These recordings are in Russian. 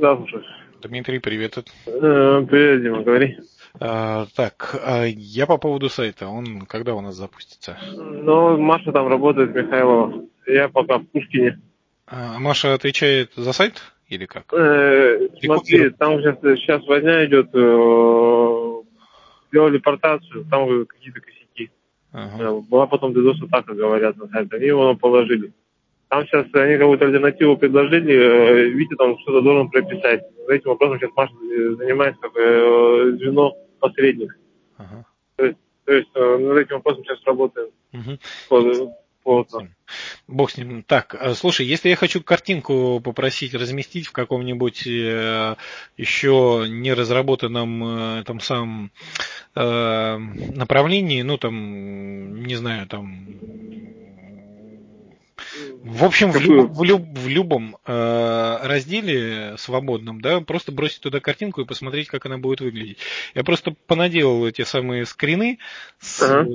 Да, слушай. Дмитрий, привет. Привет, Дима, говори. Я по поводу сайта. Он когда у нас запустится? Ну, Маша там работает, Михайлова. Я пока в Пушкине. Маша отвечает за сайт или как? Или Смотри, копирует? там сейчас война идет, сделали портацию, там какие-то косяки. Ага. Была потом DDoS-атака, говорят, на сайт. Они его положили. Там сейчас они какую-то альтернативу предложили, Витя там что-то должен прописать. Этим вопросом сейчас Маша занимается как звено посредник. Ага. То есть над этим вопросом сейчас работаем. Угу. Плотно. Бог с ним. Так, слушай, если я хочу картинку попросить разместить в каком-нибудь еще не разработанном там самом направлении, ну там, не знаю, там, в общем, Какую? в любом разделе свободном, да, просто бросить туда картинку и посмотреть, как она будет выглядеть. Я просто понаделал эти самые скрины Ага.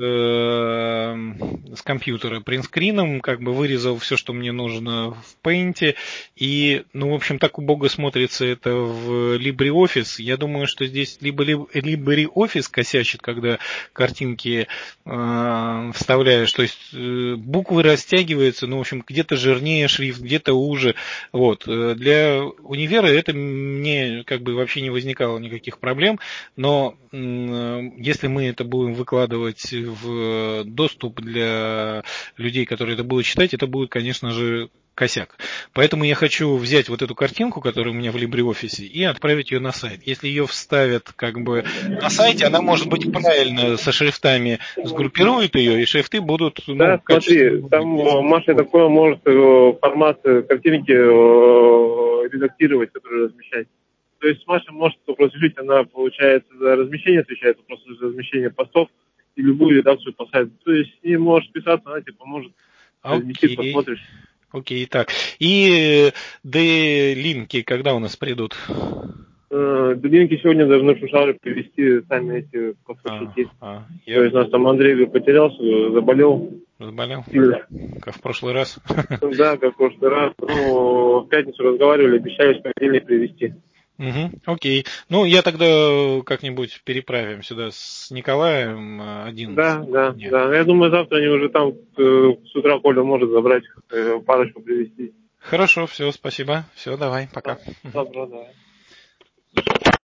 с компьютера, принтскрином, как бы вырезал все, что мне нужно в Paint, и, ну, в общем, так убого смотрится это в LibreOffice. Я думаю, что здесь либо LibreOffice косячит, когда картинки вставляешь, то есть буквы растягиваются, ну, в общем, где-то жирнее шрифт, где-то уже. Вот. Для универа это мне как бы вообще не возникало никаких проблем, но если мы это будем выкладывать в доступ для людей, которые это будут читать, это будет, конечно же, косяк. Поэтому я хочу взять вот эту картинку, которая у меня в LibreOffice, и отправить ее на сайт. Если ее вставят как бы на сайте, она может быть правильно со шрифтами сгруппирует ее, и шрифты будут, ну, Да, смотри, качественно там выглядеть. Маша, я Вот. так понял, может формат картинки редактировать, который размещать. То есть Маша может разрешить, она, получается, за размещение отвечает, просто за размещение постов и любую редакцию по сайту. То есть с ней можешь писаться, она тебе поможет, разместит, Окей. посмотришь. Окей, так. И D-линки когда у нас придут? Дубинки сегодня должны в Шушары привезти сами эти поставщики. То Я есть у нас там Андрей потерялся, заболел заболел, сильно. как в прошлый раз. Да, как в прошлый раз. Ну, в пятницу разговаривали, обещали в понедельник привезти. Угу, окей. Ну, я тогда как-нибудь переправим сюда с Николаем один Да, да, дня. да. Я думаю, завтра они уже там с утра Коля может забрать, парочку привезти. Хорошо, все, спасибо. Все, давай, пока. Да, добро, да.